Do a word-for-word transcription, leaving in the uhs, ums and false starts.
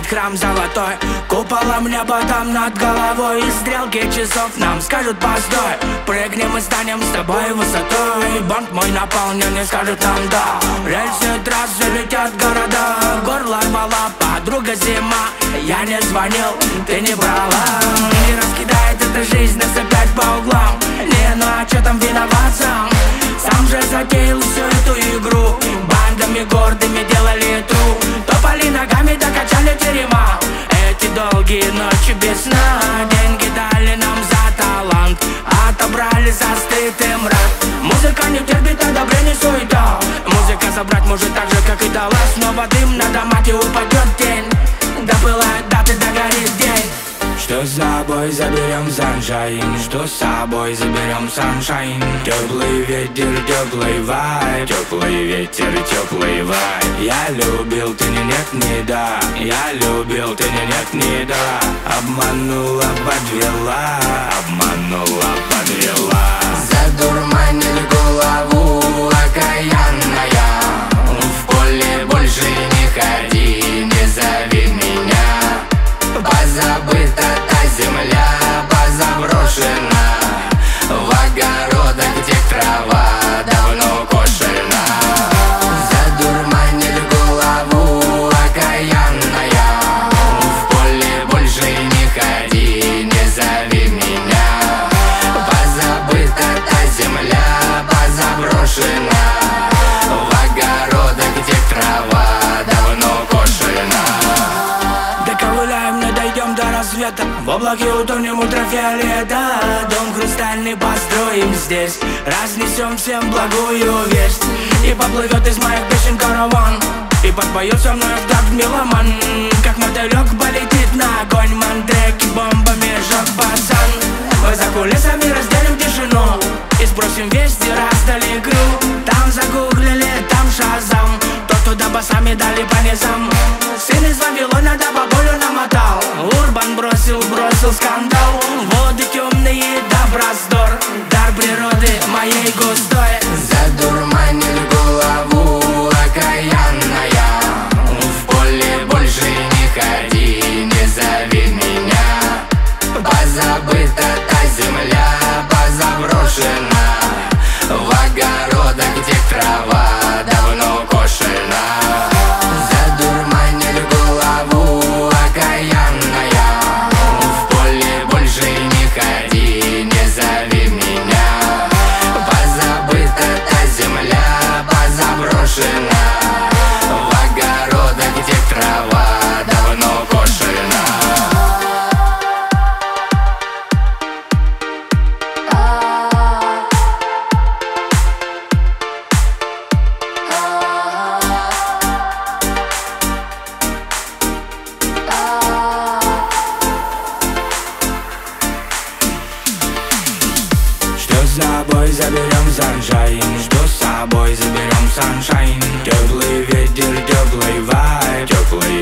храм золотой, куполом небо там над головой. И стрелки часов нам скажут постой. Прыгнем и станем с тобой высотой. Банк мой наполнен и скажет нам да. Рельсы трассы летят города. Горло рвала подруга зима. Я не звонил, ты не брала. И раскидает эта жизнь нас опять по углам. Не, ну а чё там виноват сам? Сам же затеял всю эту игру. Бандами гордыми делали тру. Топали ногами, докачали терема. Эти долгие ночи без сна. Деньги дали нам за талант, отобрали за стыд и мрак. Музыка не терпит одобрений, суета. Музыка забрать может так же, как и далась. Снова дым на домате, упадет тень. Допылает даты, догорит день. Что с собой заберем саншайн, что с собой заберем саншайн. Теплый ветер, теплый вайб, теплый ветер, теплый вайб. Я любил, ты не нет, не да. Я любил, ты не нет, не да. Обманула, подвела, обманула, подвела. Задурманит голову окаянная. В поле больше не ходи, не зови меня. Позабыта та земля, позаброшена. В огородах, где трава давно кошена. Задурманит голову окаянная. В поле больше не ходи, не зови меня. Позабыта та земля, позаброшена. В огородах, где трава давно кошена. Доковыляем, не дойдем до рассвета. В облаке утонем ультрафиолета. Дом хрустальный построим здесь. Разнесем всем благую весть. И поплывет из моих песен караван. И подпоет со мной в такт меломан. Как мотылек полетит на огонь. Мандреки бомбами жжет пацан. Мы за кулисами разделим тишину. И спросим вести, раздали крю. Там загуглили, там шазам. Тот, туда басами дали по низам. Сын из Вавилона да бабулю намотал. Урбан бросил, бросил скандал. Воды темные да раздор. Дар природы моей густой. Задурманит голову окаянная. В поле больше не ходи, не зови меня. Позабыта та земля, позаброшена. В огородах, где трава давно кошена. Задурманит голову окаянная. В поле больше не ходи, не зови меня. Позабыта та земля, позаброшена. В огородах, где трава давно кошена. С собой заберем саншайн, что с собой заберем саншайн. Теплый ветер, теплый вайб, теплый